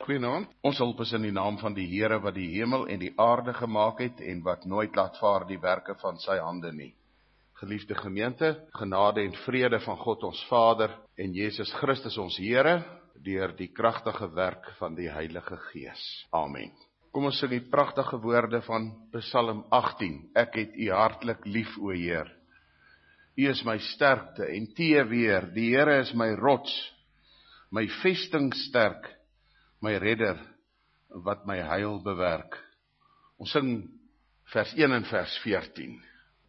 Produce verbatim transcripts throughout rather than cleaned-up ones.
Goeienaand. Ons hulp is in die naam van die Here wat die hemel en die aarde gemaak het en wat nooit laat vaar die werke van sy hande nie. Geliefde gemeente, genade en vrede van God ons Vader en Jesus Christus ons Here, deur die kragtige werk van die Heilige Gees. Amen. Kom ons sing die pragtige woorde van Psalm agttien. Ek het U hartlik lief, o Heer. U is my sterkte en tee weer. Die Here is my rots, my vestingsterk, my redder, wat my heil bewerk. Ons sing vers een en vers veertien.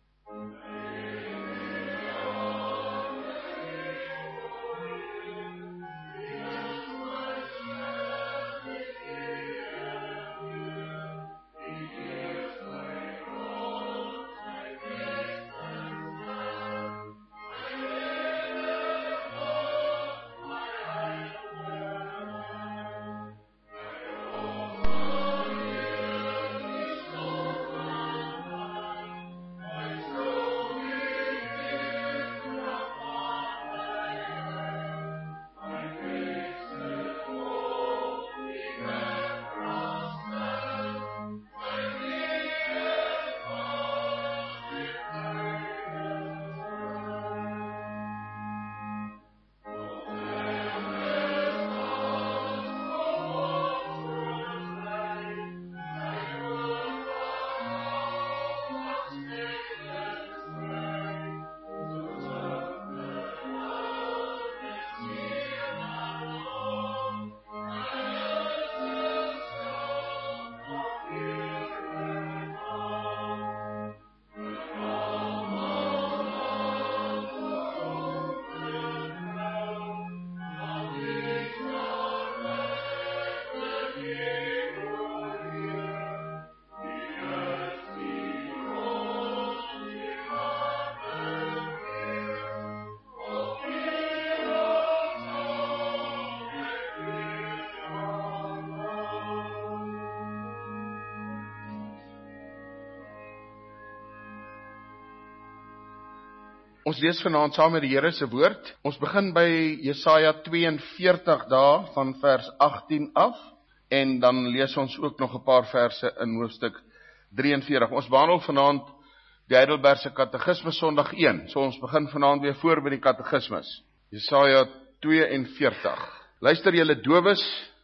Ons lees vanaand saam met die Here se woord. Ons begin by Jesaja tweeënveertig daar van vers agttien af en dan lees ons ook nog 'n paar verse in hoofstuk drieënveertig. Ons behandel vanaand die Heidelbergse Katekismes Sondag een. So ons begin vanaand weer voor by die Katekismes. Jesaja tweeënveertig. Luister julle dowes,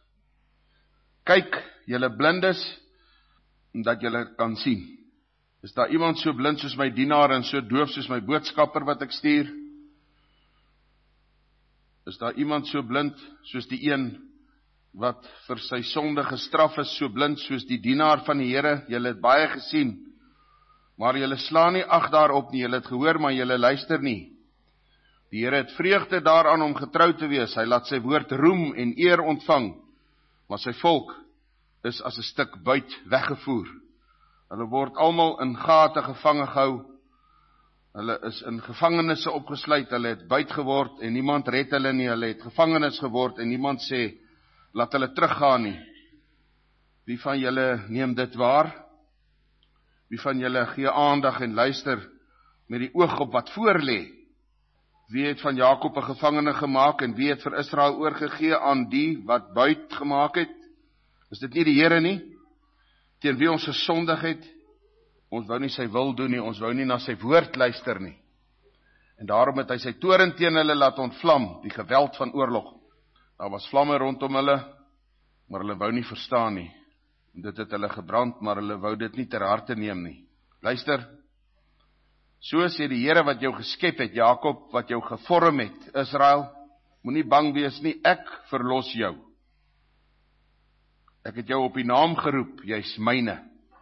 kyk julle blindes, dat julle kan sien. Is daar iemand so blind soos my dienaar en so doof soos my boodskapper wat ek stuur? Is daar iemand so blind soos die een wat vir sy sonde gestraf is, so blind soos die dienaar van die Here? Julle het baie gesien, maar julle slaan nie ag daarop nie. Julle het gehoor, maar julle luister nie. Die Here het vreugde daaraan om getrou te wees. Hy laat sy woord roem en eer ontvang, maar sy volk is as 'n stuk buit weggevoer. Hulle word almal in gate gevange gehou. Hulle is in gevangenisse opgesluit. Hulle het buit geword en niemand red hulle nie. Hulle het gevangenes geword en niemand sê, laat hulle teruggaan nie. Wie van julle neem dit waar? Wie van julle gee aandag en luister met die oog op wat voor lê? Wie het van Jakob 'n gevangene gemaak en wie het vir Israel oorgegee aan die wat buit gemaak het? Is dit nie die Here nie? Teen wie ons gesondig het? Ons wou nie sy wil doen nie, ons wou nie na sy woord luister nie. En daarom het hy sy toorn teen hulle laat ontvlam, die geweld van oorlog. Daar was vlamme rondom hulle, maar hulle wou nie verstaan nie. En dit het hulle gebrand, maar hulle wou dit nie ter harte neem nie. Luister, so sê die Here wat jou geskep het, Jakob, wat jou gevorm het, Israel, moenie bang wees nie, ek verlos jou. Ek het jou op die naam geroep, jy's myne.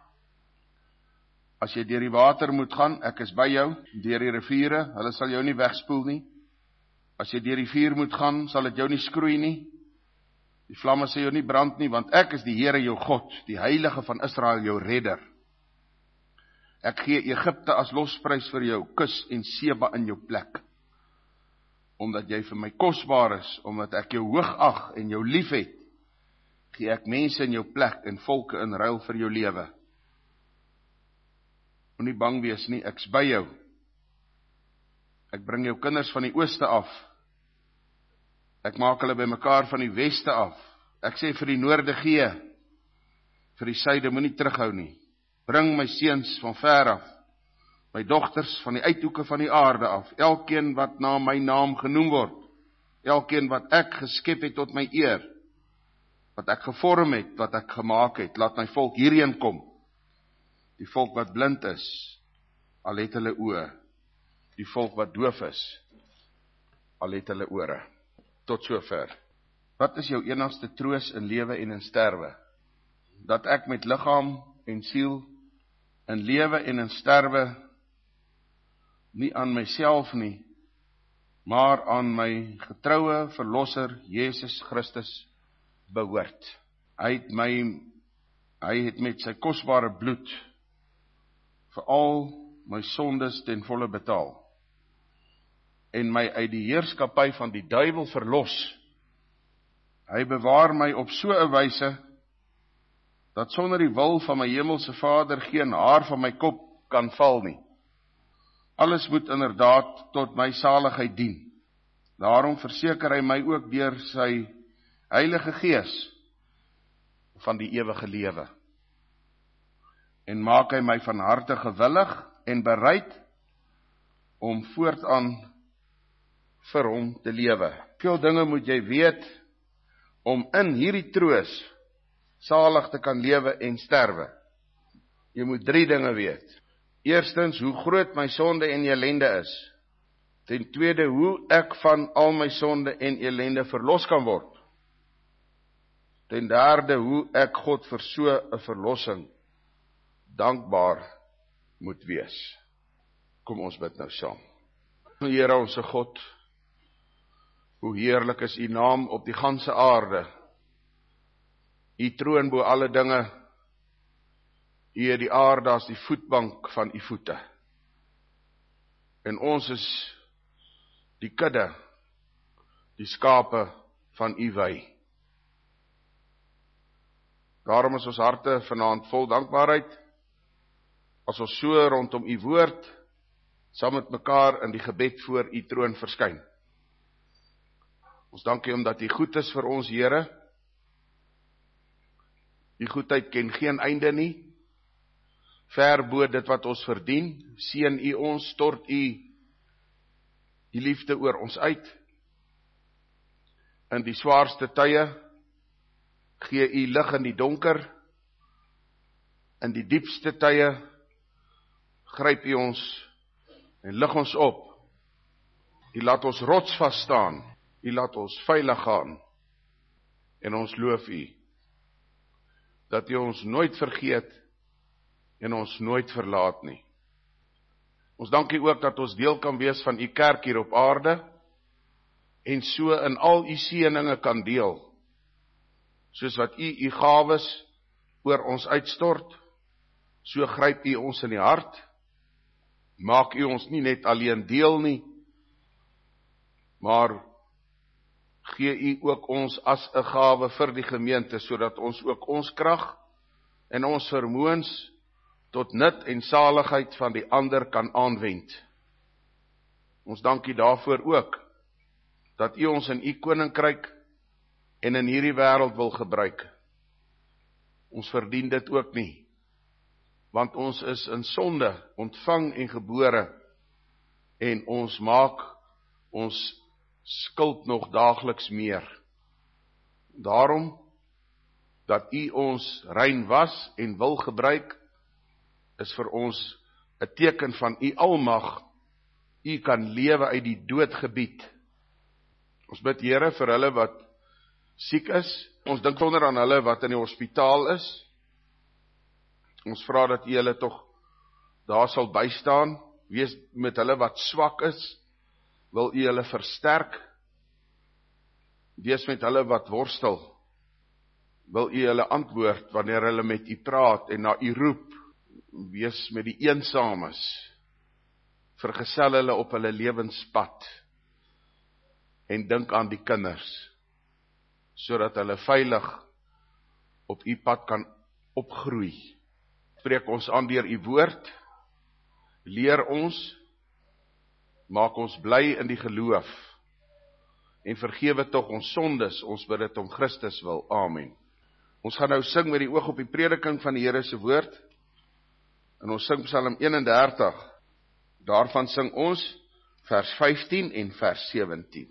As jy deur die water moet gaan, ek is by jou, deur die riviere, hulle sal jou nie wegspoel nie. As jy deur die vuur moet gaan, sal dit jou nie skroei nie. Die vlamme sal jou nie brand nie, want ek is die Here jou God, die Heilige van Israel, jou redder. Ek gee Egipte as losprys vir jou, Kus en Seba in jou plek. Omdat jy vir my kosbaar is, omdat ek jou hoog ag en jou lief het, gee ek mense in jou plek en volke in ruil vir jou lewe. Moenie bang wees nie, ek's by jou. Ek bring jou kinders van die ooste af. Ek maak hulle by mekaar van die weste af. Ek sê vir die noorde gee, vir die suide moenie terughou nie. Bring my seuns van ver af, my dogters van die uithoeke van die aarde af, elkeen wat na my naam genoem word, elkeen wat ek geskep het tot my eer, wat ek gevorm het, wat ek gemaak het, laat my volk hierheen kom. Die volk wat blind is, al het hulle oë, die volk wat doof is, al het hulle ore. Tot sover. Wat is jou enigste troos in lewe en in sterwe? Dat ek met liggaam en siel, in lewe en in sterwe, nie aan myself nie, maar aan my getroue verlosser, Jesus Christus, behoort. Hy het my, hy het met sy kosbare bloed, vir al my sondes ten volle betaal, en my uit die heerskappy van die duiwel verlos. Hy bewaar my op so 'n wyse, dat sonder die wil van my hemelse Vader geen haar van my kop kan val nie. Alles moet inderdaad tot my saligheid dien. Daarom verseker hy my ook deur sy Heilige Gees van die ewige lewe. En maak hy my van harte gewillig en bereid om voortaan vir hom te lewe. Veel dinge moet jy weet om in hierdie troos salig te kan lewe en sterwe. Jy moet drie dinge weet. Eerstens, hoe groot my sonde en ellende is. Ten tweede, hoe ek van al my sonde en ellende verlos kan word. Ten derde, hoe ek God vir so 'n verlossing dankbaar moet wees. Kom ons bid nou saam. Here onse God, hoe heerlik is U naam op die ganse aarde. U troon bo alle dinge. U het die aarde as die voetbank van U voete. En ons is die kudde, die skape van U wy. Daarom is ons harte vanaand vol dankbaarheid, as ons so rondom U woord, saam met mekaar in die gebed voor U troon verskyn. Ons dank U omdat U goed is vir ons, Here. U goedheid ken geen einde nie, ver bo dit wat ons verdien. Seën U ons, stort U die liefde oor ons uit. In die swaarste tye, gee U lig in die donker. In die diepste tye, gryp U ons en lig ons op. U laat ons rotsvas staan. U laat ons veilig gaan. En ons loof U, dat U ons nooit vergeet en ons nooit verlaat nie. Ons dank U ook dat ons deel kan wees van U kerk hier op aarde, en so in al U seëninge kan deel, soos wat U U gawes oor ons uitstort, so gryp U ons in die hart, maak U ons nie net alleen deel nie, maar gee U ook ons as 'n gawe vir die gemeente, sodat ons ook ons krag en ons vermoëns tot nut en saligheid van die ander kan aanwend. Ons dank U daarvoor ook, dat U ons in U koninkryk en in hierdie wêreld wil gebruik. Ons verdien dit ook nie, want ons is in sonde ontvang en gebore, en ons maak ons skuld nog daagliks meer. Daarom, dat U ons rein was en wil gebruik, is vir ons 'n teken van U almag. U kan lewe uit die doodgebied. Ons bid, Here, vir hulle wat siek is. Ons dink sonder aan hulle wat in die hospitaal is. Ons vra dat U hulle tog daar sal bystaan. Wees met hulle wat swak is. Wil U hulle versterk. Wees met hulle wat worstel. Wil U hulle antwoord wanneer hulle met U praat en na U roep. Wees met die eensames. Vergesel hulle op hulle lewenspad. En dink aan die kinders, sodat hulle veilig op U pad kan opgroei. Spreek ons aan deur U woord, leer ons, maak ons bly in die geloof, en vergewe tog ons sondes, ons bid dit om Christus wil. Amen. Ons gaan nou sing met die oog op die prediking van die Here se woord, en ons sing Psalm eenendertig, daarvan sing ons vers vyftien en vers sewentien.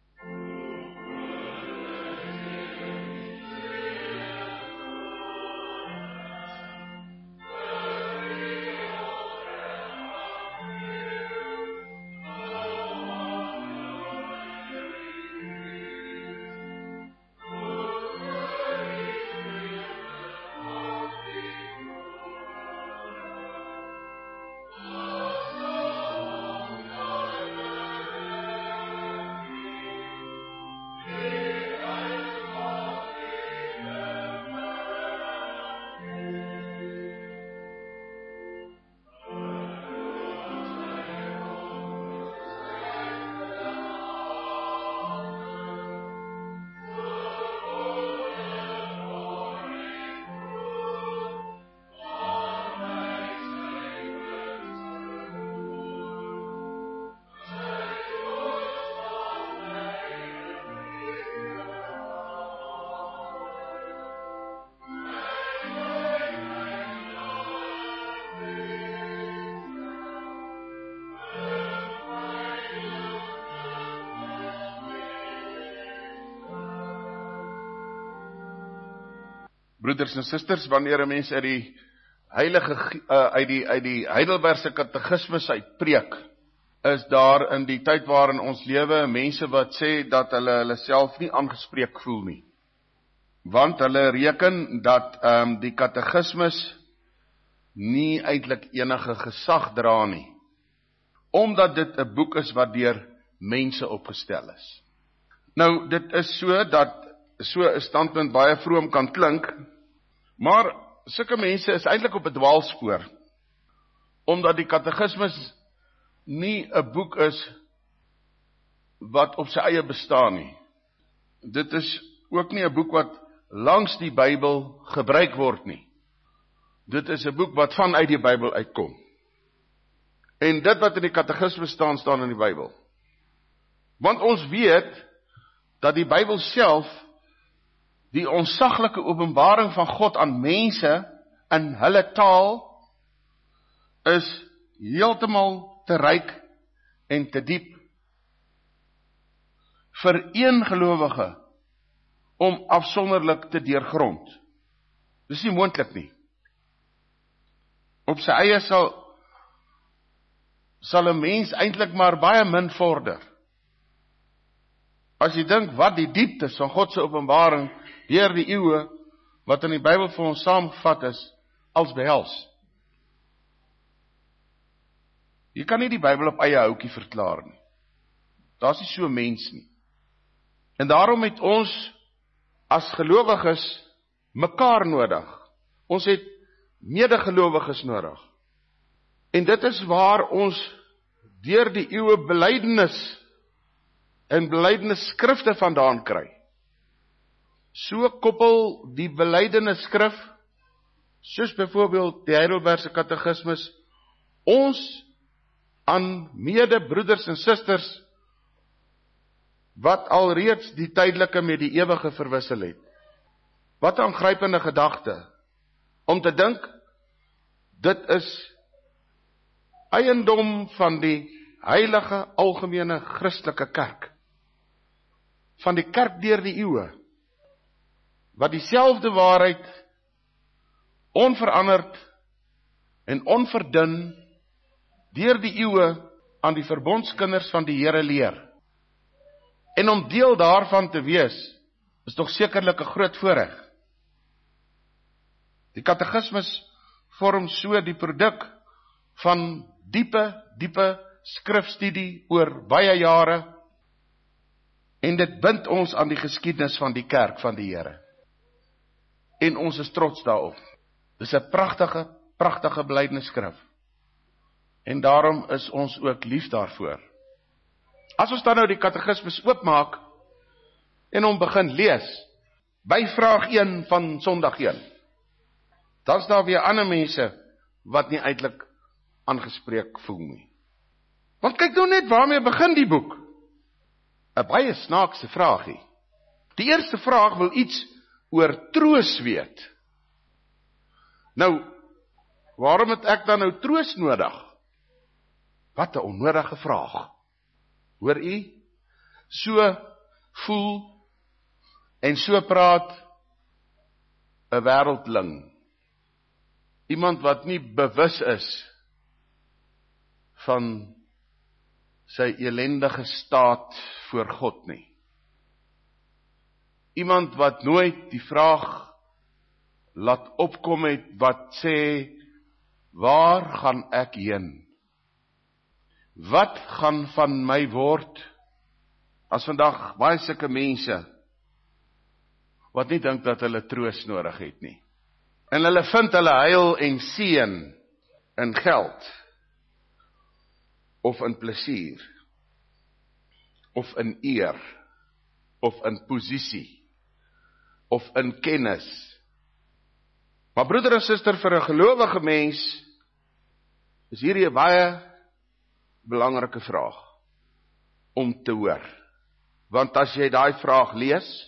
Broeders en susters, wanneer 'n mens uit die heilige uh, uit die uit die Heidelbergse katekismus uitpreek, is daar in die tyd waarin ons lewe mense wat sê dat hulle hulle self nie aangespreek voel nie. Want hulle reken dat um, die katekismus nie eintlik enige gesag dra nie, omdat dit 'n boek is wat deur mense opgestel is. Nou, dit is so dat so 'n standpunt baie vroom kan klink, maar sulke mense is eintlik op 'n dwaalspoor, omdat die katekismus nie 'n boek is wat op sy eie bestaan nie. Dit is ook nie 'n boek wat langs die Bybel gebruik word nie. Dit is 'n boek wat vanuit die Bybel uitkom. En dit wat in die katekismus staan, staan in die Bybel. Want ons weet dat die Bybel self die onsaglike openbaring van God aan mense in hulle taal is heeltemal te ryk en te diep vir een gelowige om afsonderlik te deurgrond. Dis nie moontlik nie. Op sy eie sal sal 'n mens eintlik maar baie min vorder. As jy dink wat die dieptes van God se openbaring deur die eeue, wat in die Bybel vir ons saamgevat is, als behels. Jy kan nie die Bybel op eie houtjie verklaar nie. Daar is nie so mens nie. En daarom het ons as gelowiges mekaar nodig. Ons het medegelowiges nodig. En dit is waar ons deur die eeue belydenis en belydenis skrifte vandaan kry. So koppel die belydenis skrif, soos byvoorbeeld die Heidelbergse katekismus, ons aan medebroeders en susters, wat alreeds die tydelike met die ewige verwissel het. Wat 'n aangrypende gedagte, om te dink, dit is eiendom van die heilige algemene Christelike kerk, van die kerk deur die eeue, wat dieselfde waarheid onveranderd en onverdun deur die eeue aan die verbondskinders van die Here leer. En om deel daarvan te wees, is tog sekerlik 'n groot voorreg. Die katekismus vorm so die produk van diepe, diepe skrifstudie oor baie jare, en dit bind ons aan die geskiedenis van die kerk van die Here. En ons is trots daarop. Dis 'n pragtige, pragtige belydenisskrif. En daarom is ons ook lief daarvoor. As ons dan nou die katekismus oopmaak en hom begin lees, by vraag een van Sondag een, dan is daar weer ander mense wat nie eintlik aangespreek voel nie. Want kyk nou net waarmee begin die boek. 'n baie snaakse vraagie. Die eerste vraag wil iets oor troos weet. Nou, waarom het ek dan nou troos nodig? Wat 'n onnodige vraag. Hoor u? So voel en so praat 'n wêreldling. Iemand wat nie bewus is van sy elendige staat voor God nie. Iemand wat nooit die vraag laat opkom het wat sê, waar gaan ek heen? Wat gaan van my word? As vandag baie sulke mense wat nie dink dat hulle troos nodig het nie. En hulle vind hulle heil en seën in geld, of in plesier, of in eer, of in posisie, of in kennis. Maar broeder en suster, vir 'n gelowige mens is hierdie 'n baie belangrike vraag om te hoor. Want as jy daai vraag lees,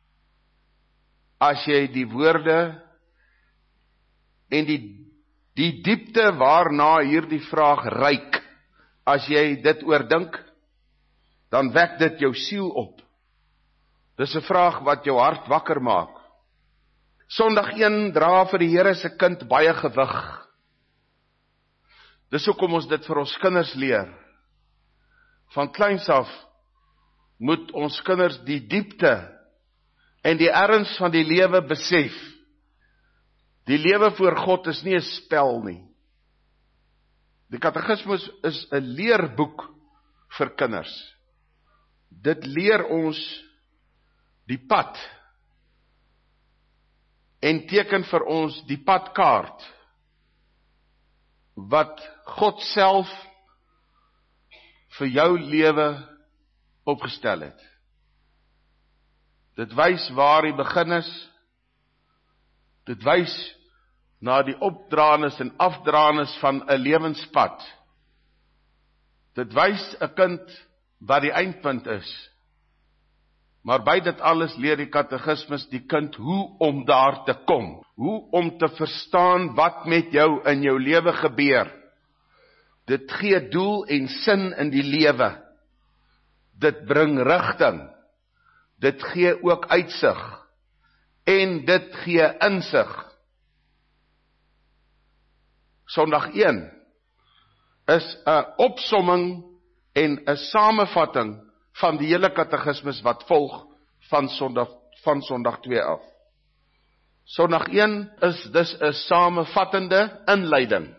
as jy die woorde en die, die diepte waarna hierdie vraag reik, as jy dit oordink, dan wek dit jou siel op. Dis 'n vraag wat jou hart wakker maak. Sondag een dra vir die Here se kind baie gewig. Dis hoekom ons dit vir ons kinders leer. Van kleins af moet ons kinders die diepte en die erns van die lewe besef. Die lewe voor God is nie 'n spel nie. Die katekismus is 'n leerboek vir kinders. Dit leer ons die pad en teken vir ons die padkaart wat God self vir jou lewe opgestel het. Dit wys waar die begin is. Dit wys na die opdraanis en afdraanis van 'n lewenspad. Dit wys 'n kind wat die eindpunt is. Maar by dit alles leer die katekismus die kind hoe om daar te kom. Hoe om te verstaan wat met jou in jou lewe gebeur. Dit gee doel en sin in die lewe. Dit bring rigting. Dit gee ook uitsig. En dit gee insig. Sondag een is 'n opsomming en 'n samevatting van die hele katekismus wat volg van Sondag, van Sondag twee af. Sondag een is dus 'n samevattende inleiding.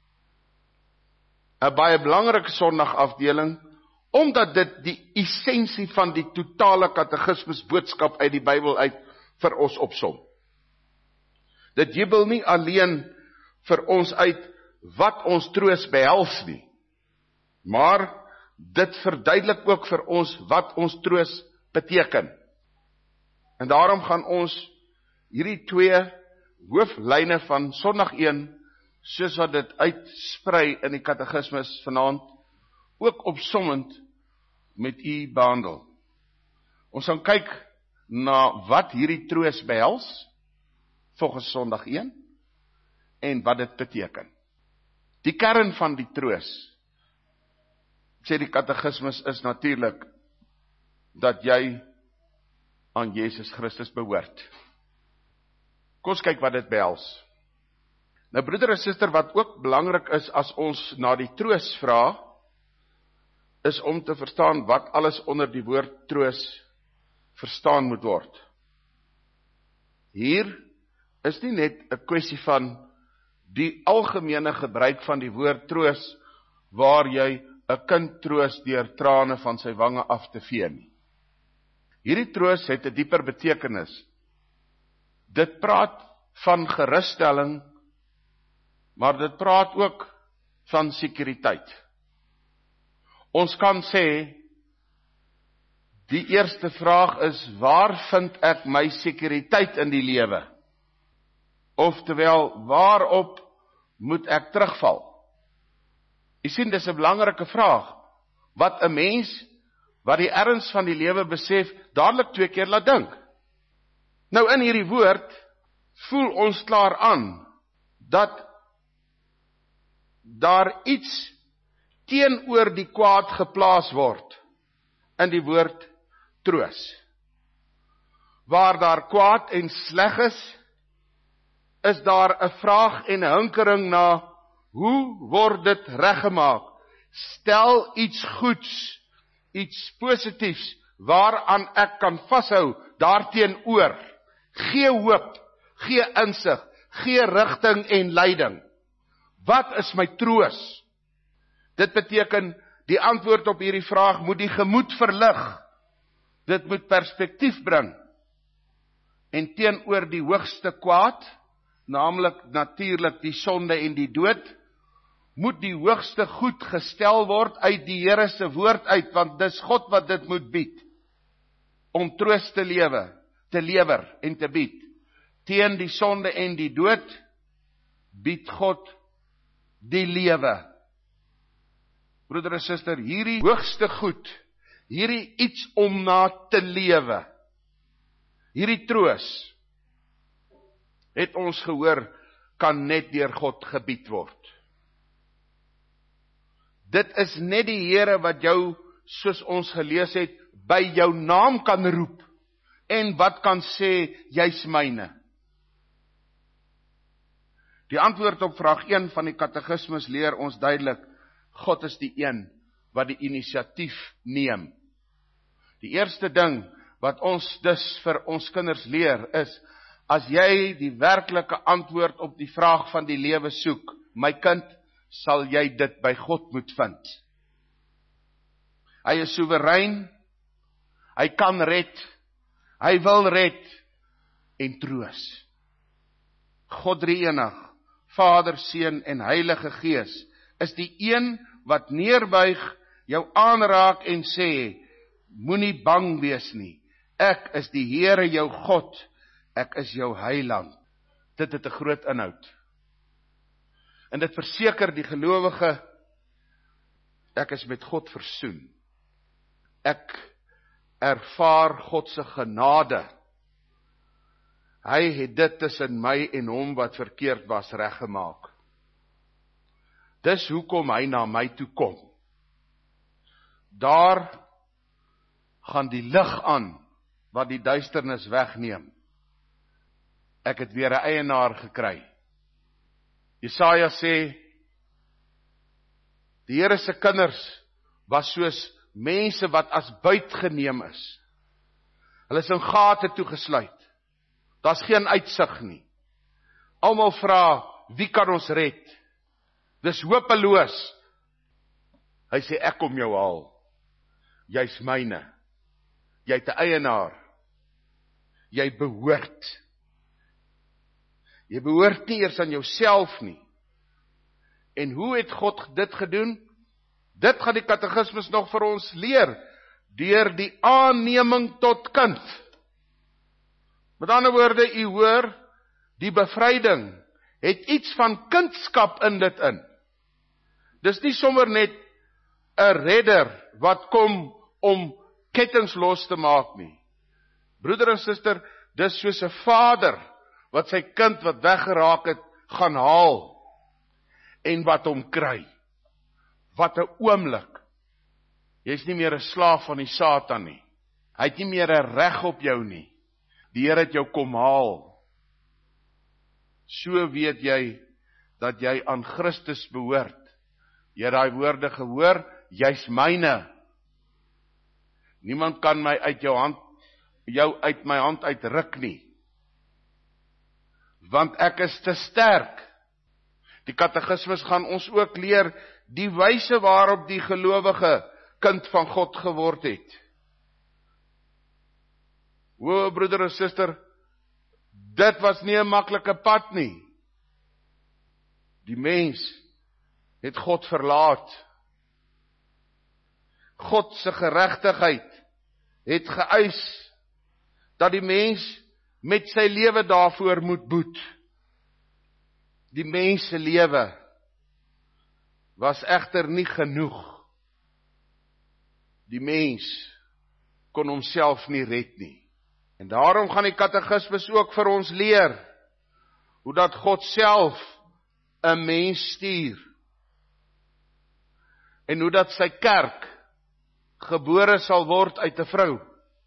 'n Baie belangrike Sondag afdeling, omdat dit die essensie van die totale katekismus boodskap uit die Bybel uit vir ons opsom. Dit jubel nie alleen vir ons uit wat ons troos behels nie, maar dit verduidelik ook vir ons wat ons troos beteken. En daarom gaan ons hierdie twee hooflyne van Sondag een, soos wat dit uitsprei in die katekismus vanaand, ook opsommend met u behandel. Ons gaan kyk na wat hierdie troos behels, volgens Sondag een, en wat dit beteken. Die kern van die troos, sê die katekismus, is natuurlik dat jy aan Jesus Christus behoort. Kom ons kyk wat dit behels. Nou broeder en suster, wat ook belangrik is as ons na die troos vra, is om te verstaan wat alles onder die woord troos verstaan moet word. Hier is nie net 'n kwessie van die algemene gebruik van die woord troos, waar jy 'n kind troos deur trane van sy wange af te vee nie. Hierdie troos het 'n dieper betekenis. Dit praat van gerusstelling, maar dit praat ook van sekuriteit. Ons kan sê, die eerste vraag is, waar vind ek my sekuriteit in die lewe? Oftewel, waarop moet ek terugval? Jy sien, dis 'n belangrike vraag, wat 'n mens wat die erns van die lewe besef, dadelik twee keer laat dink. Nou in hierdie woord, voel ons klaar aan, dat daar iets teenoor die kwaad geplaas word, in die woord troos. Waar daar kwaad en sleg is, is daar 'n vraag en hinkering na, hoe word dit reggemaak? Stel iets goeds, iets positiefs, waaraan ek kan vashou, daarteenoor. Gee hoop, gee insig, gee rigting en leiding. Wat is my troos? Dit beteken, die antwoord op hierdie vraag moet die gemoed verlig. Dit moet perspektief bring. En teenoor die hoogste kwaad, naamlik natuurlik die sonde en die dood, moet die hoogste goed gestel word uit die Here se woord uit, want dis God wat dit moet bied, om troos te lewe, te lewer en te bied. Teen die sonde en die dood, bied God die lewe. Broeder en suster, hierdie hoogste goed, hierdie iets om na te lewe, hierdie troos, het ons gehoor, kan net deur God gebied word. Dit is net die Here wat jou, soos ons gelees het, by jou naam kan roep, en wat kan sê, jy's myne. Die antwoord op vraag een van die katekismes leer ons duidelik, God is die een wat die inisiatief neem. Die eerste ding wat ons dus vir ons kinders leer is, as jy die werklike antwoord op die vraag van die lewe soek, my kind, sal jy dit by God moet vind. Hy is soewerein, hy kan red, hy wil red en troos. God drie-enig, Vader, Seun en Heilige Gees, is die een wat neerbuig, jou aanraak en sê, moenie bang wees nie, ek is die Here jou God, ek is jou heiland. Dit het 'n groot inhoud. En dit verseker die gelowige, ek is met God versoen. Ek ervaar God se genade. Hy het dit tussen my en hom wat verkeerd was reggemaak. Dis hoekom hy na my toe kom. Daar gaan die lig aan, wat die duisternis wegneem. Ek het weer 'n eienaar gekry. Jesaja sê, die Here se kinders was soos mense wat as buit geneem is. Hulle is in gate toegesluit. Daar's geen uitsig nie. Almal vra, wie kan ons red? Dis hopeloos. Hy sê, ek kom jou haal. Jy's myne. Jy het 'n eienaar. Jy behoort. Jy behoort nie eers aan jouself nie. En hoe het God dit gedoen? Dit gaan die katekismes nog vir ons leer, deur die aanneming tot kind. Met ander woorde, u hoor, die bevryding het iets van kindskap in dit in. Dis nie sommer net 'n redder wat kom om kettings los te maak nie. Broeder en suster, dis soos 'n vader wat sy kind wat weggeraak het, gaan haal en wat hom kry. Wat 'n oomblik. Jy's nie meer 'n slaaf van die Satan nie. Hy het nie meer 'n reg op jou nie. Die Here het jou kom haal. So weet jy dat jy aan Christus behoort. Jy het daai woorde gehoor, jy's myne. Niemand kan my uit jou hand, jou uit my hand uitruk nie. Want ek is te sterk. Die katekismes gaan ons ook leer die wyse waarop die gelowige kind van God geword het. O, broeder en suster, dit was nie 'n maklike pad nie. Die mens het God verlaat. God se geregtigheid het geëis dat die mens met sy lewe daarvoor moet boet. Die mens se lewe was egter nie genoeg. Die mens kon homself nie red nie. En daarom gaan die katekismes ook vir ons leer, hoe dat God self 'n mens stuur, en hoe dat sy kerk gebore sal word uit 'n vrou,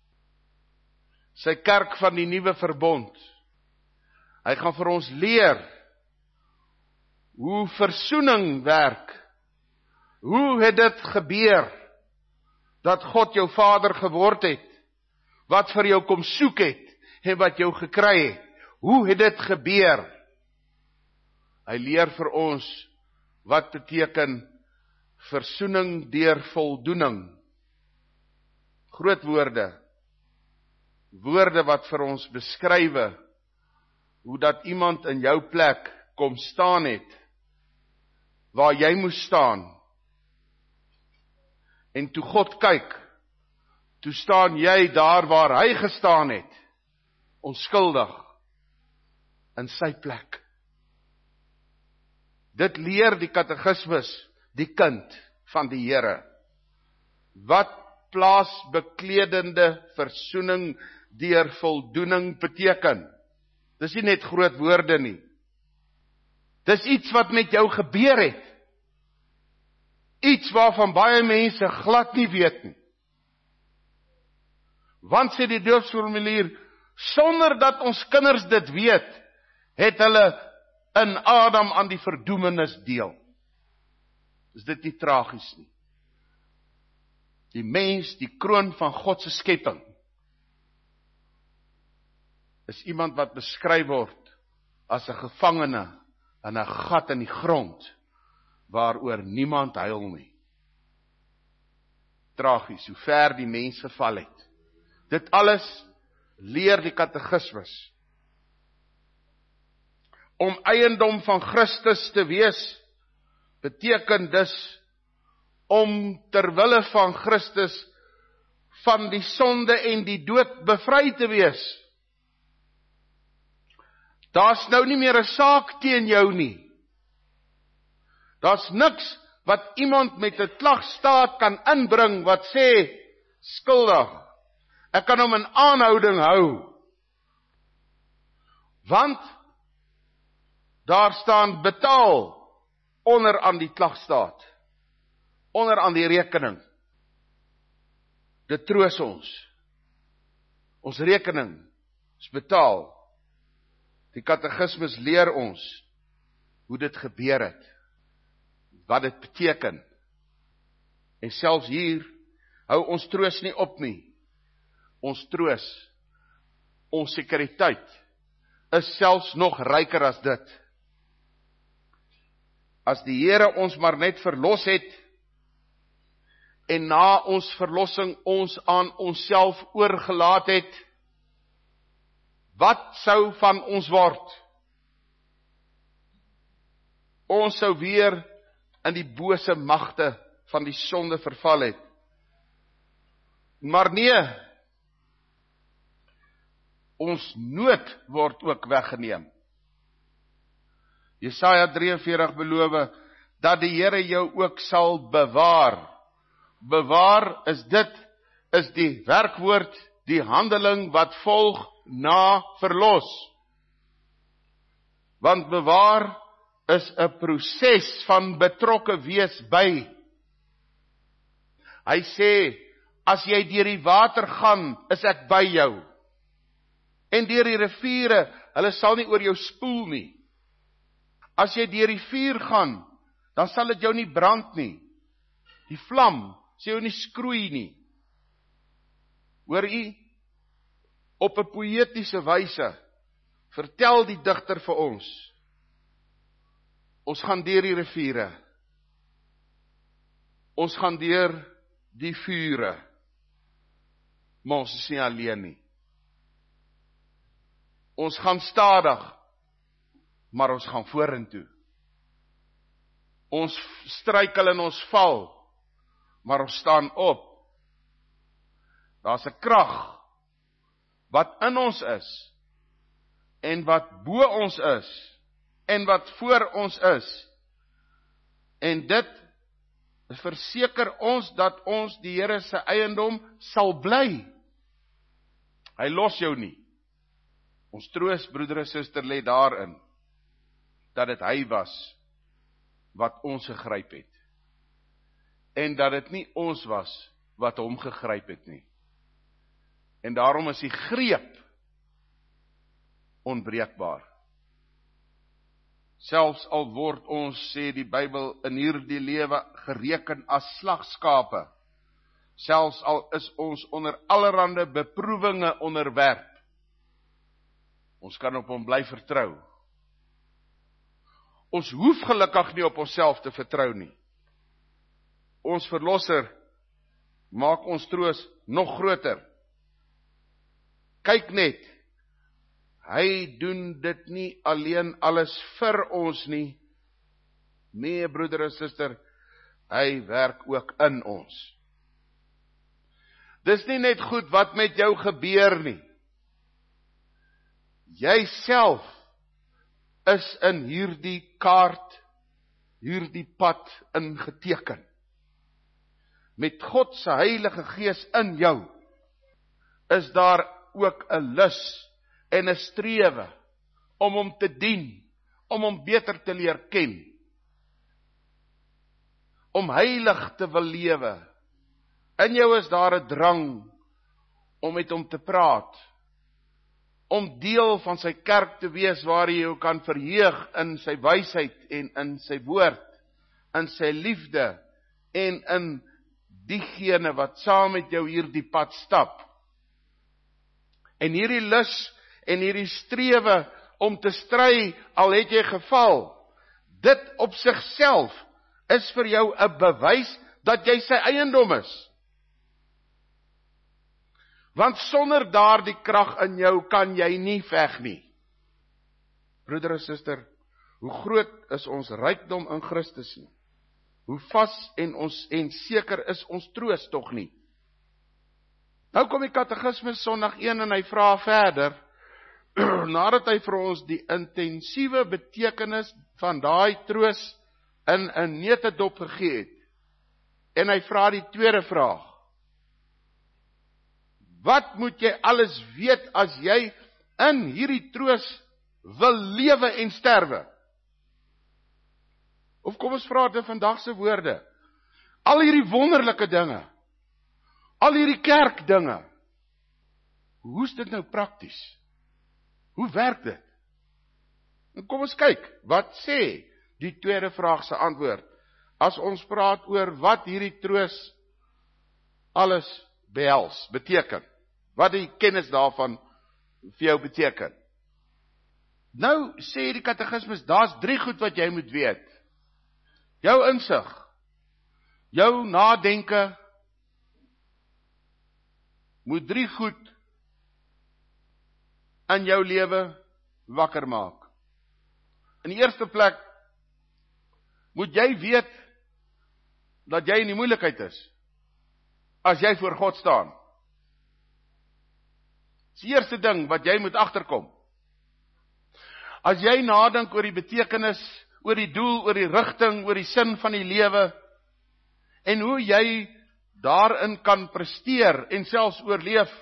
sy kerk van die nuwe verbond. Hy gaan vir ons leer, hoe versoening werk, hoe het dit gebeur, dat God jou vader geword het, wat vir jou kom soek het, en wat jou gekry het. Hoe het dit gebeur? Hy leer vir ons, wat beteken versoening deur voldoening. Groot woorde, woorde wat vir ons beskrywe, hoe dat iemand in jou plek kom staan het, waar jy moes staan. En toe God kyk, toe staan jy daar waar hy gestaan het, onskuldig, in sy plek. Dit leer die katekismes, die kind van die Here. Wat plaasbekledende versoening deur voldoening beteken. Dis nie net groot woorde nie. Dis iets wat met jou gebeur het. Iets waarvan baie mense glad nie weet nie. Want sê die doopsformulier, sonder dat ons kinders dit weet, het hulle in Adam aan die verdoemenis deel. Is dit nie tragies nie? Die mens, die kroon van God se skepping, is iemand wat beskryf word as 'n gevangene in 'n gat in die grond, waaroor niemand huil nie. Tragies, hoe ver die mens geval het. Dit alles leer die katekismes. Om eiendom van Christus te wees, beteken dus om terwille van Christus van die sonde en die dood bevry te wees. Daar's nou nie meer 'n saak teen jou nie. Daar's niks wat iemand met 'n klagstaat kan inbring wat sê, skuldig. Ek kan hom in aanhouding hou. Want daar staan betaal onder aan die klagstaat, onder aan die rekening. Dit troos ons. Ons rekening is betaal. Die katekismes leer ons hoe dit gebeur het, wat dit beteken. En selfs hier hou ons troos nie op nie. Ons troos, ons sekuriteit, is selfs nog ryker as dit. As die Here ons maar net verlos het, en na ons verlossing ons aan onsself oorgelaat het, wat sou van ons word? Ons sou weer in die bose magte van die sonde verval het. Maar nee, ons nood word ook weggeneem. Jesaja drie en veertig beloof, dat die Here jou ook sal bewaar. Bewaar is dit, is die werkwoord, die handeling wat volg na verlos. Want bewaar is 'n proses van betrokke wees by. Hy sê, as jy deur die water gaan, is ek by jou. En deur die riviere, hulle sal nie oor jou spoel nie. As jy deur die vuur gaan, dan sal dit jou nie brand nie. Die vlam sal jou nie skroei nie. Hoor u, op 'n poëtiese wyse, vertel die digter vir ons, ons gaan deur die riviere, ons gaan deur die vure, maar ons is nie alleen nie. Ons gaan stadig, maar ons gaan vorentoe. Ons struikel en ons val, maar ons staan op. Daar's 'n krag wat in ons is, en wat bo ons is, en wat voor ons is. En dit verseker ons dat ons die Here se eiendom sal bly, Hy los jou nie. Ons troos, broeder en suster, lê daarin, dat dit hy was, wat ons gegryp het. En dat dit nie ons was, wat hom gegryp het nie. En daarom is die greep onbreekbaar. Selfs al word ons, sê die Bybel, in hierdie lewe gereken as slagskape, selfs al is ons onder allerhande beproewinge onderwerp, ons kan op hom bly vertrou. Ons hoef gelukkig nie op onsself te vertrou nie. Ons verlosser maak ons troos nog groter. Kyk net, hy doen dit nie alleen alles vir ons nie. Nee, broeder en suster, hy werk ook in ons. Dis nie net goed wat met jou gebeur nie. Jy self is in hierdie kaart, hierdie pad ingeteken. Met God se Heilige Gees in jou, is daar ook 'n lus en 'n strewe om hom te dien, om hom beter te leer ken, om heilig te wil lewe. In jou is daar 'n drang om met hom te praat, om deel van sy kerk te wees waar jy jou kan verheug in sy wysheid en in sy woord, in sy liefde en in diegene wat saam met jou hierdie pad stap. En hierdie lus en hierdie strewe om te stry al het jy geval, dit op sigself is vir jou 'n bewys dat jy sy eiendom is. Want sonder daardie krag in jou kan jy nie veg nie. Broeder en suster, hoe groot is ons rykdom in Christus nie? Hoe vas en ons en seker is ons troos tog nie? Nou kom die katekismus Sondag een en hy vra verder, nadat hy vir ons die intensiewe betekenis van daai troos in 'n neutedop gegee het. En hy vra die tweede vraag. Wat moet jy alles weet as jy in hierdie troos wil lewe en sterwe? Of kom ons vra dit vandag se woorde. Al hierdie wonderlike dinge, al hierdie kerkdinge, hoe is dit nou prakties? Hoe werk dit? En kom ons kyk, wat sê die tweede vraag se antwoord? As ons praat oor wat hierdie troos alles behels, beteken. Wat die kennis daarvan vir jou beteken. Nou sê die katekismus, daar's drie goed wat jy moet weet. Jou insig, jou nadenke, moet drie goed in jou lewe wakker maak. In die eerste plek, moet jy weet, dat jy in die moeilikheid is, as jy voor God staan. Dis die eerste ding wat jy moet agterkom. As jy nadink oor die betekenis, oor die doel, oor die rigting, oor die sin van die lewe, en hoe jy daarin kan presteer en selfs oorleef.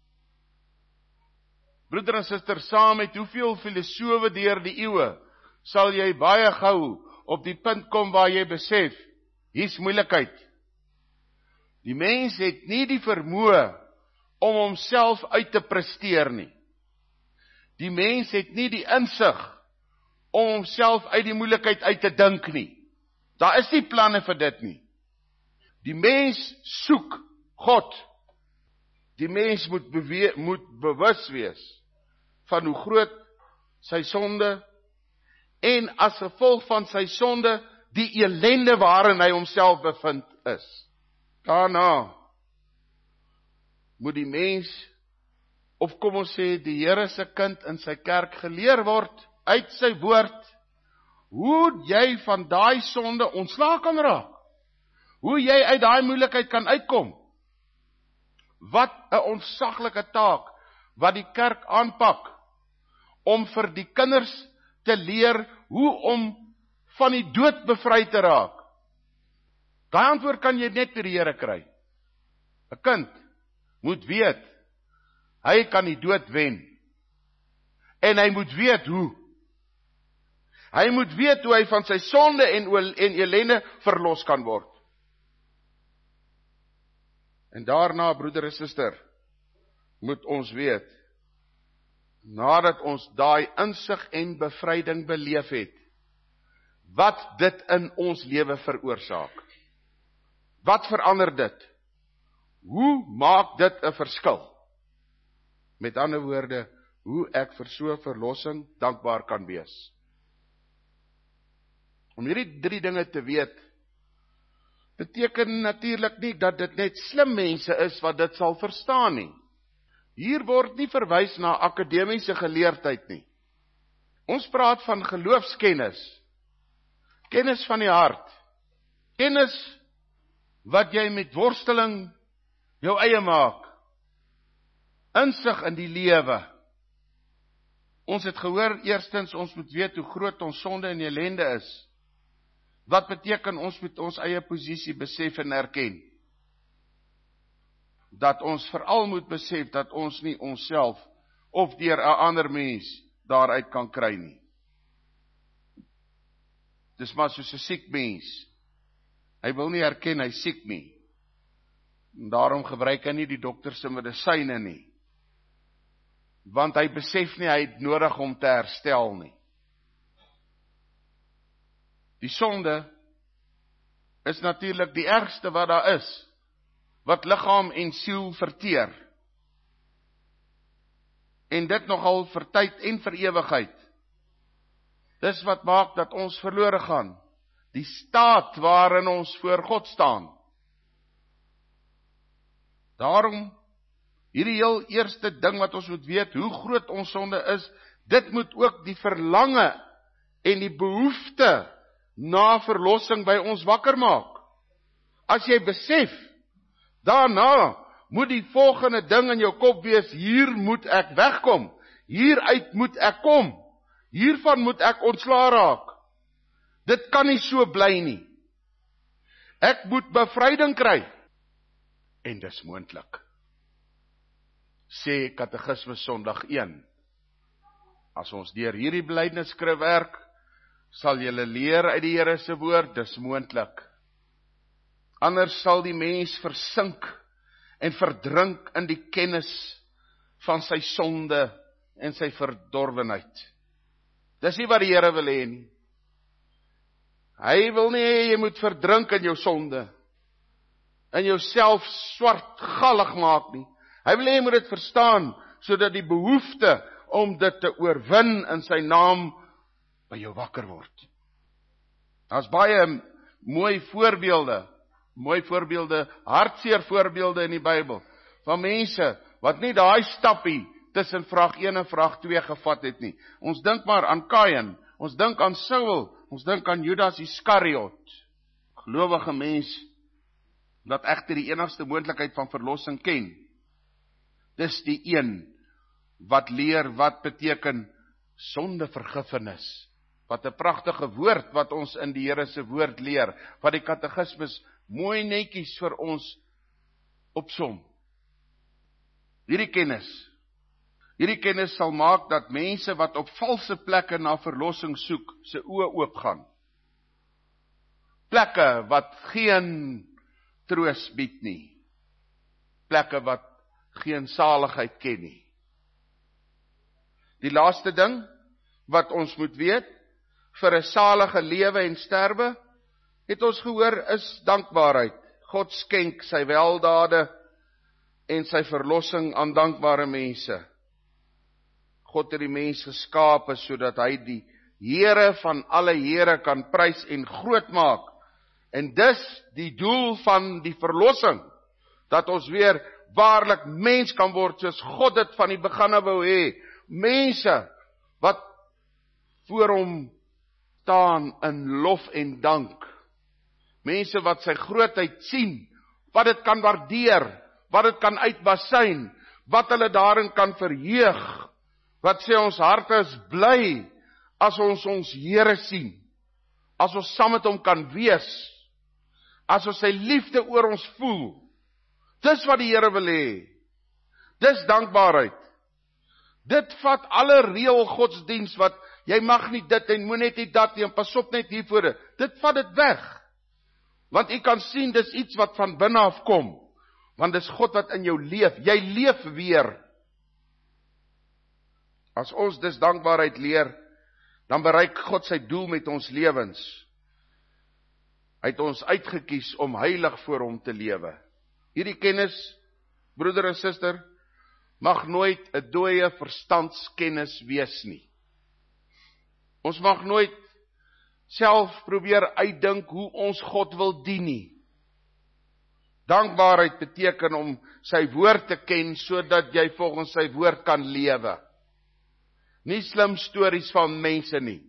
Broeder en suster, saam met hoeveel filosowe deur die eeue, sal jy baie gou op die punt kom waar jy besef, hier's moeilikheid. Die mens het nie die vermoë om homself uit te presteer nie. Die mens het nie die insig om homself uit die moeilikheid uit te dink nie. Daar is nie planne vir dit nie. Die mens soek God. Die mens moet, bewe- moet bewus wees van hoe groot sy sonde en as gevolg van sy sonde die elende waarin hy homself bevind is. Daarna moet die mens, of kom ons sê die Here se kind in sy kerk geleer word uit sy woord, hoe jy van daai sonde ontslae kan raak. Hoe jy uit daai moeilikheid kan uitkom. Wat 'n ontsaglike taak wat die kerk aanpak om vir die kinders te leer hoe om van die dood bevry te raak. Daai antwoord kan jy net by die Here kry. 'n Kind moet weet, Hy kan die dood wen. En hy moet weet hoe. Hy moet weet hoe hy van sy sonde en, en ellende verlos kan word. En daarna, broeder en suster, moet ons weet, nadat ons daai insig en bevryding beleef het, wat dit in ons lewe veroorsaak. Wat verander dit? Hoe maak dit 'n verskil? Met ander woorde, hoe ek vir so verlossing dankbaar kan wees. Om hierdie drie dinge te weet, beteken natuurlik nie dat dit net slim mense is wat dit sal verstaan nie. Hier word nie verwys na akademiese geleerdheid nie. Ons praat van geloofskennis, kennis van die hart, kennis wat jy met worsteling jou eie maak, insig in die lewe. Ons het gehoor, eerstens, ons moet weet hoe groot ons sonde en ellende is. Wat beteken ons moet ons eie posisie besef en erken? Dat ons veral moet besef dat ons nie onsself of deur 'n ander mens daaruit kan kry nie. Dis maar soos 'n siek mens. Hy wil nie erken hy siek nie. En daarom gebruik hy nie die dokter se medisyne nie. Want hy besef nie hy het nodig om te herstel nie. Die sonde is natuurlik die ergste wat daar is, wat liggaam en siel verteer. En dit nogal vir tyd en vir ewigheid. Dis wat maak dat ons verlore gaan, die staat waarin ons voor God staan. Daarom, hierdie heel eerste ding wat ons moet weet, hoe groot ons sonde is, dit moet ook die verlange en die behoefte na verlossing by ons wakker maak. As jy besef, daarna moet die volgende ding in jou kop wees, hier moet ek wegkom, hieruit moet ek kom, hiervan moet ek ontslae raak. Dit kan nie so bly nie. Ek moet bevryding kry. En dis moontlik. Sê Katekismes Sondag een. As ons deur hierdie belydenisskrif werk, sal julle leer uit die Here se woord, dis moontlik. Anders sal die mens versink en verdrink in die kennis van sy sonde en sy verdorwenheid. Dis nie wat die Here wil hê nie. Hy wil nie hê jy moet verdrink in jou sonde, en jouself swart gallig maak nie. Hy wil hê jy moet dit verstaan, sodat die behoefte om dit te oorwin in sy naam by jou wakker word. Daar's baie mooi voorbeelde, mooi voorbeelde, hartseer voorbeelde in die Bybel, van mense wat nie daai stappie tussen vraag een en vraag twee gevat het nie. Ons dink maar aan Kain, ons dink aan Saul, ons dink aan Judas Iskariot, gelowige mens, wat egter die enigste moontlikheid van verlossing ken. Dis die een wat leer wat beteken sondevergifnis. Wat 'n pragtige woord wat ons in die Here se woord leer, wat die Katekismes mooi netjies vir ons opsom. Hierdie kennis, hierdie kennis sal maak dat mense wat op valse plekke na verlossing soek, se oë oopgaan. Plekke wat geen troos bied nie. Plekke wat geen saligheid ken nie. Die laaste ding wat ons moet weet, vir 'n salige lewe en sterwe, het ons gehoor, is dankbaarheid. God skenk sy weldade en sy verlossing aan dankbare mense. God het die mens geskape sodat hy die Here van alle Here kan prys en groot maak. En dis die doel van die verlossing, dat ons weer waarlik mens kan word, soos God dit van die begin af wou hê. Mense wat voor hom staan in lof en dank. Mense wat sy grootheid sien, wat dit kan waardeer, wat dit kan uitbasyn, wat hulle daarin kan verheug, wat sê ons harte is bly, as ons ons Here sien, as ons saam met hom kan wees, as ons sy liefde oor ons voel. Dis wat die Here wil hê. Dis dankbaarheid. Dit vat alle reël godsdiens wat, jy mag nie dit en moet net nie dat nie, en pas op net hiervoor. Dit vat dit weg. Want jy kan sien, dis iets wat van binne af kom. Want dis God wat in jou leef. Jy leef weer. As ons dis dankbaarheid leer, dan bereik God sy doel met ons lewens. Hy het ons uitgekies om heilig voor hom te lewe. Hierdie kennis, broeder en suster, mag nooit 'n dooie verstandskennis wees nie. Ons mag nooit self probeer uitdink hoe ons God wil dien nie. Dankbaarheid beteken om sy woord te ken, sodat jy volgens sy woord kan lewe. Nie slim stories van mense nie.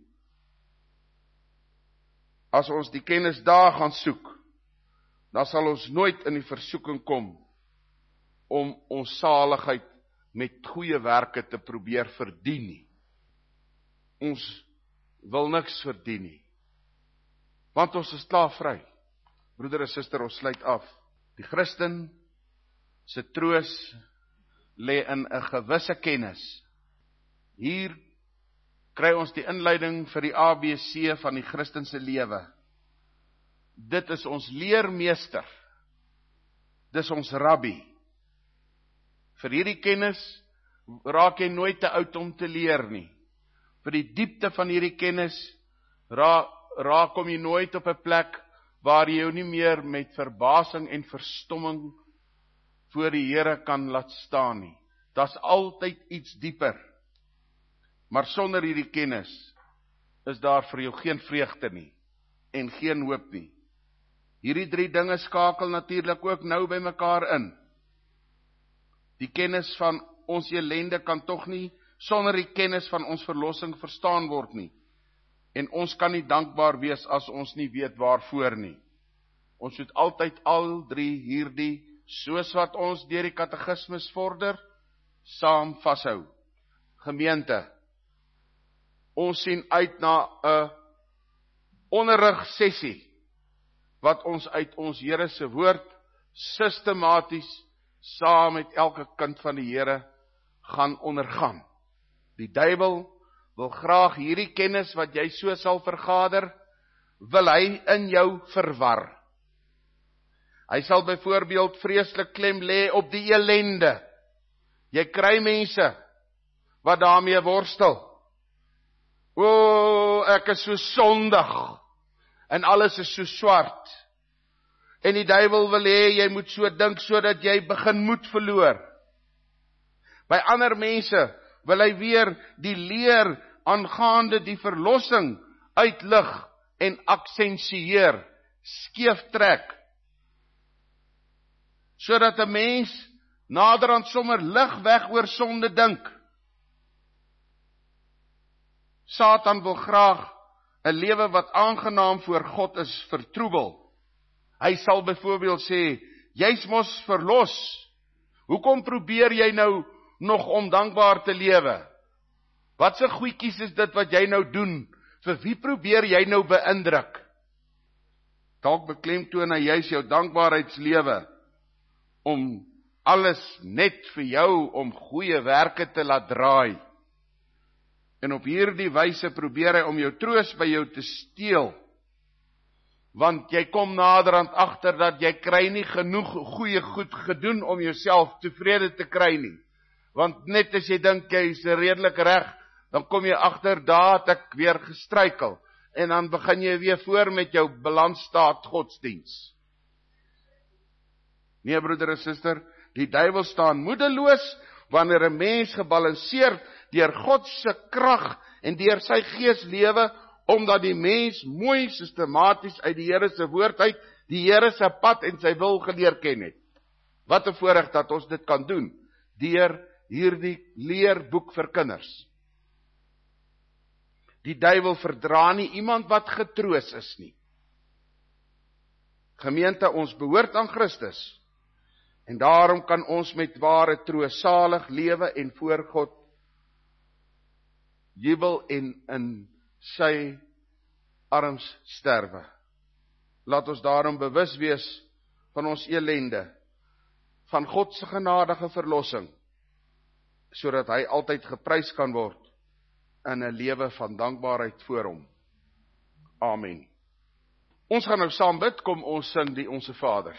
As ons die kennis daar gaan soek, dan sal ons nooit in die versoeking kom om ons saligheid met goeie werke te probeer verdien nie. Ons wil niks verdien nie. Want ons is klaar vry. Broeder en suster, ons sluit af. Die Christen se troos lê in 'n gewisse kennis. Hier kry ons die inleiding vir die A B C van die Christen se lewe. Dit is ons leermeester. Dis ons rabbi. Vir hierdie kennis raak jy nooit te oud om te leer nie. Vir die diepte van hierdie kennis raak, raak kom jy nooit op 'n plek waar jy jou nie meer met verbasing en verstomming voor die Here kan laat staan nie. Daar's altyd iets dieper. Maar sonder hierdie kennis is daar vir jou geen vreugde nie en geen hoop nie. Hierdie drie dinge skakel natuurlik ook nou by mekaar in. Die kennis van ons ellende kan tog nie sonder die kennis van ons verlossing verstaan word nie. En ons kan nie dankbaar wees as ons nie weet waarvoor nie. Ons moet altyd al drie hierdie, soos wat ons deur die katekismes vorder, saam vashou. Gemeente, ons sien uit na 'n onderrig sessie, wat ons uit ons Here se woord, sistematies, saam met elke kind van die Here, gaan ondergaan. Die duiwel wil graag hierdie kennis wat jy so sal vergader, wil hy in jou verwar. Hy sal byvoorbeeld vreeslik klem lê op die ellende. Jy kry mense wat daarmee worstel. O, ek is so sondig en alles is so swart. En die duiwel wil hê jy moet so dink sodat jy begin moed verloor. By ander mense wil hy weer die leer aangaande die verlossing uitlig en aksensieer, skeef trek, sodat 'n mens naderhand sommer lig weg oor sonde dink. Satan wil graag 'n lewe wat aangenaam voor God is vertroebel. Hy sal byvoorbeeld sê, jy's mos verlos. Hoekom probeer jy nou nog om dankbaar te lewe? Wat se goedjies is dit wat jy nou doen? Vir wie probeer jy nou beïndruk? Dalk beklemtoon hy juis jou dankbaarheidslewe om alles net vir jou om goeie werke te laat draai. En op hierdie wyse probeer hy om jou troos by jou te steel. Want jy kom naderhand agter dat jy kry nie genoeg goeie goed gedoen om jouself tevrede te kry nie. Want net as jy dink jy is redelik reg, dan kom jy agter, daar het ek weer gestruikel. En dan begin jy weer voor met jou balansstaat godsdiens. Nee, broeder en suster, die duiwel staan moedeloos wanneer 'n mens gebalanseerd deur God se krag en deur sy gees lewe, omdat die mens mooi sistematies uit die Here se woord uit die Here se pad en sy wil geleer ken het. Wat 'n voorreg dat ons dit kan doen deur hierdie leerboek vir kinders. Die duiwel verdra nie iemand wat getroos is nie. Gemeente, ons behoort aan Christus. En daarom kan ons met ware troos salig lewe en voor God jubel en in sy arms sterwe. Laat ons daarom bewus wees van ons elende, van God se genadige verlossing sodat hy altyd geprys kan word in 'n lewe van dankbaarheid voor hom. Amen. Ons gaan nou saam bid, kom ons sing die Onse Vader.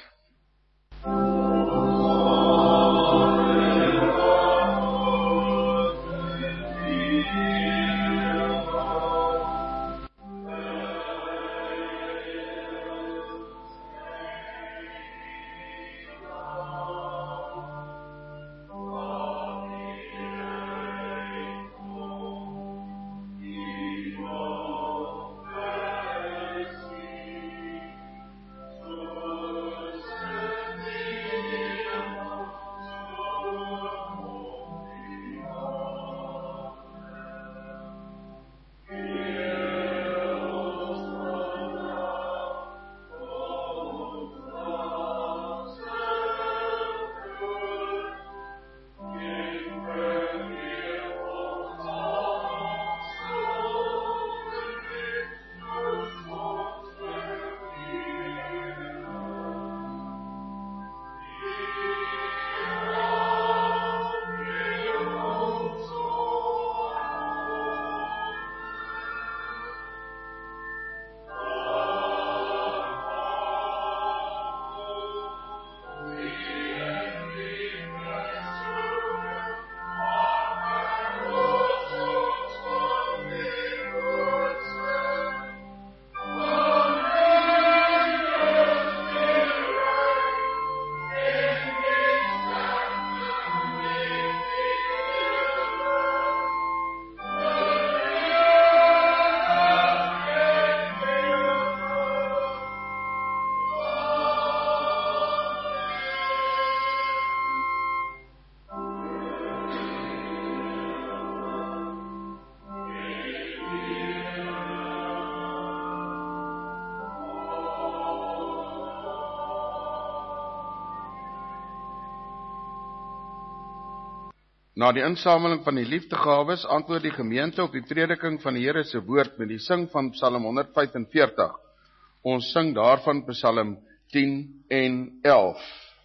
Na die insameling van die liefdegawes antwoord die gemeente op die prediking van die Here se woord met die sing van Psalm honderd vyf en veertig. Ons sing daarvan Psalm tien en elf.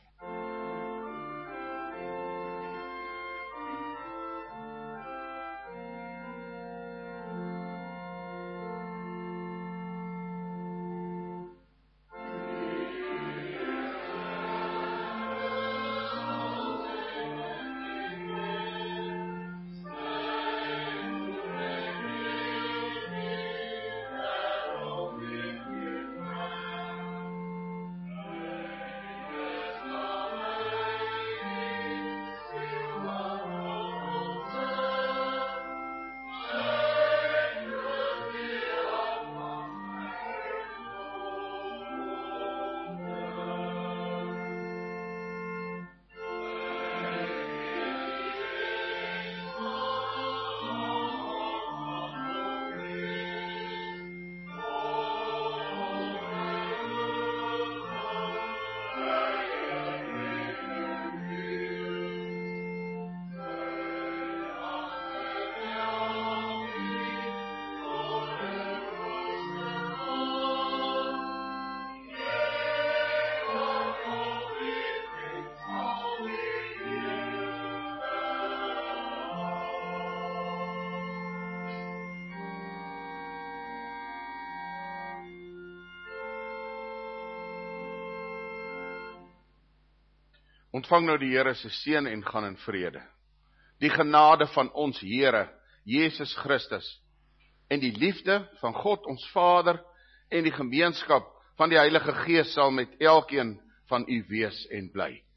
Ontvang nou die Here se seën en gaan in vrede. Die genade van ons Here, Jesus Christus, en die liefde van God ons Vader, en die gemeenskap van die Heilige Gees sal met elkeen van u wees en bly.